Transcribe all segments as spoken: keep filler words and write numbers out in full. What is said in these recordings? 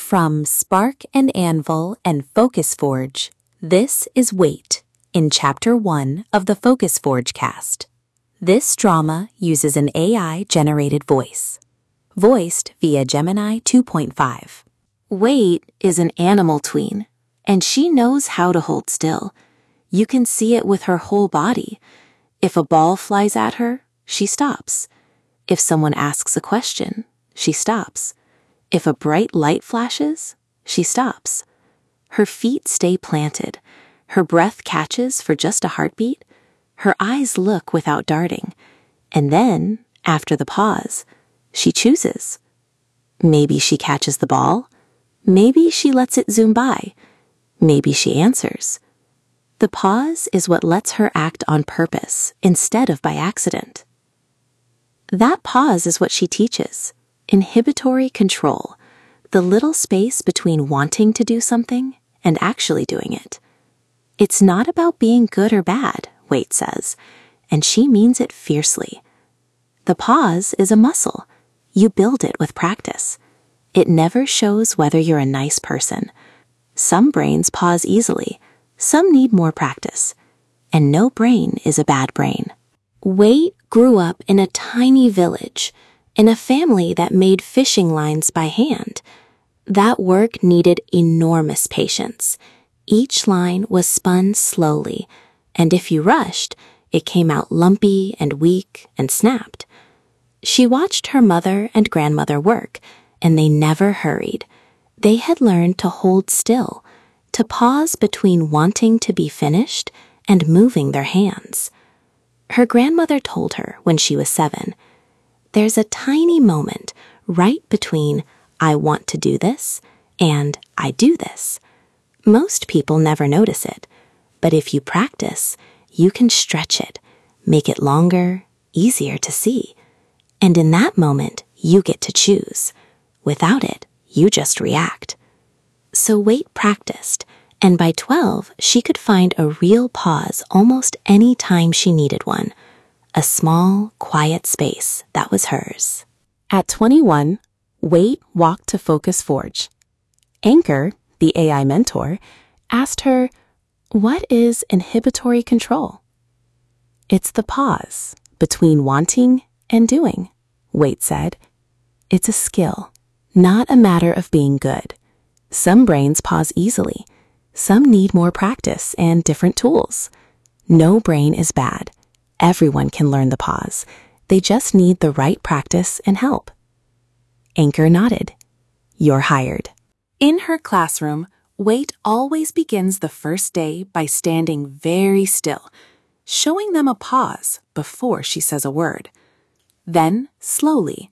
From Spark and Anvil and Focus Forge, this is Wait in Chapter one of the Focus Forge cast. This drama uses an A I-generated voice, voiced via Gemini two point five. Wait is an animal tween, and she knows how to hold still. You can see it with her whole body. If a ball flies at her, she stops. If someone asks a question, she stops. If a bright light flashes, she stops. Her feet stay planted. Her breath catches for just a heartbeat. Her eyes look without darting. And then, after the pause, she chooses. Maybe she catches the ball. Maybe she lets it zoom by. Maybe she answers. The pause is what lets her act on purpose instead of by accident. That pause is what she teaches. Inhibitory control, the little space between wanting to do something and actually doing it. It's not about being good or bad, Wait says, and she means it fiercely. The pause is a muscle. You build it with practice. It never shows whether you're a nice person. Some brains pause easily, some need more practice, and no brain is a bad brain. Wait grew up in a tiny village, in a family that made fishing lines by hand. That work needed enormous patience. Each line was spun slowly, and if you rushed, it came out lumpy and weak and snapped. She watched her mother and grandmother work, and they never hurried. They had learned to hold still, to pause between wanting to be finished and moving their hands. Her grandmother told her when she was seven, "There's a tiny moment right between I want to do this and I do this. Most people never notice it, but if you practice, you can stretch it, make it longer, easier to see. And in that moment, you get to choose. Without it, you just react." So Wait practiced, and by twelve, she could find a real pause almost any time she needed one. A small, quiet space that was hers. At twenty-one, Wait walked to Focus Forge. Anchor, the A I mentor, asked her, "What is inhibitory control?" "It's the pause between wanting and doing," Wait said. "It's a skill, not a matter of being good. Some brains pause easily. Some need more practice and different tools. No brain is bad. Everyone can learn the pause. They just need the right practice and help." Anchor nodded. "You're hired." In her classroom, Wait always begins the first day by standing very still, showing them a pause before she says a word. Then, slowly,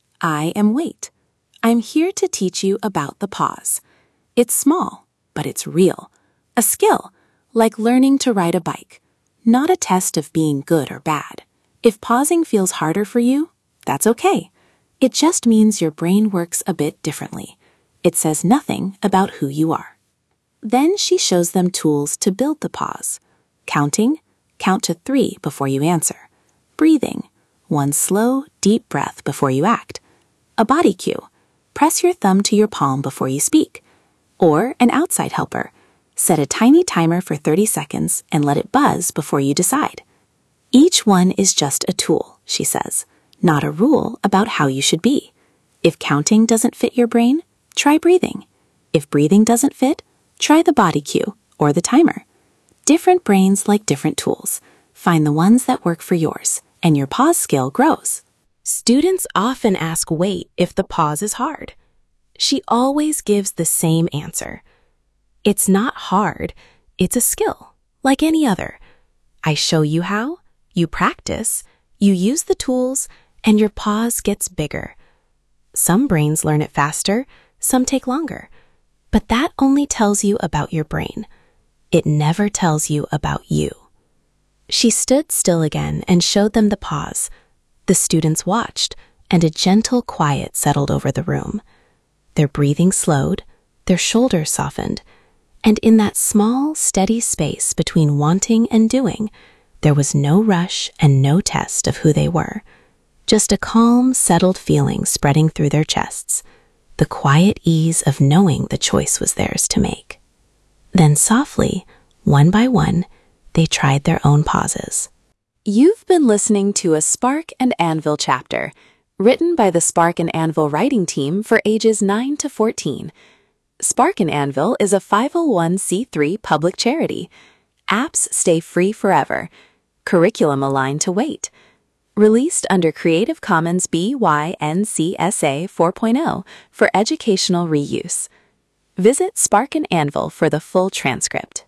"I am Wait. I'm here to teach you about the pause. It's small, but it's real. A skill, like learning to ride a bike. Not a test of being good or bad. If pausing feels harder for you, that's okay. It just means your brain works a bit differently. It says nothing about who you are." Then she shows them tools to build the pause. Counting, count to three before you answer. Breathing, one slow, deep breath before you act. A body cue, press your thumb to your palm before you speak. Or an outside helper, set a tiny timer for thirty seconds and let it buzz before you decide. Each one is just a tool, she says, not a rule about how you should be. If counting doesn't fit your brain, try breathing. If breathing doesn't fit, try the body cue or the timer. Different brains like different tools. Find the ones that work for yours, and your pause skill grows. Students often ask Wait if the pause is hard. She always gives the same answer. It's not hard, it's a skill, like any other. I show you how, you practice, you use the tools, and your pause gets bigger. Some brains learn it faster, some take longer. But that only tells you about your brain. It never tells you about you. She stood still again and showed them the pause. The students watched, and a gentle quiet settled over the room. Their breathing slowed, their shoulders softened, and in that small, steady space between wanting and doing, there was no rush and no test of who they were. Just a calm, settled feeling spreading through their chests. the quiet ease of knowing the choice was theirs to make. Then softly, one by one, they tried their own pauses. You've been listening to a Spark and Anvil chapter, written by the Spark and Anvil writing team for ages nine to fourteen. Spark and Anvil is a five oh one c three public charity. Apps stay free forever. Curriculum aligned to wait. Released under Creative Commons B Y N C S A four point oh for educational reuse. Visit Spark and Anvil for the full transcript.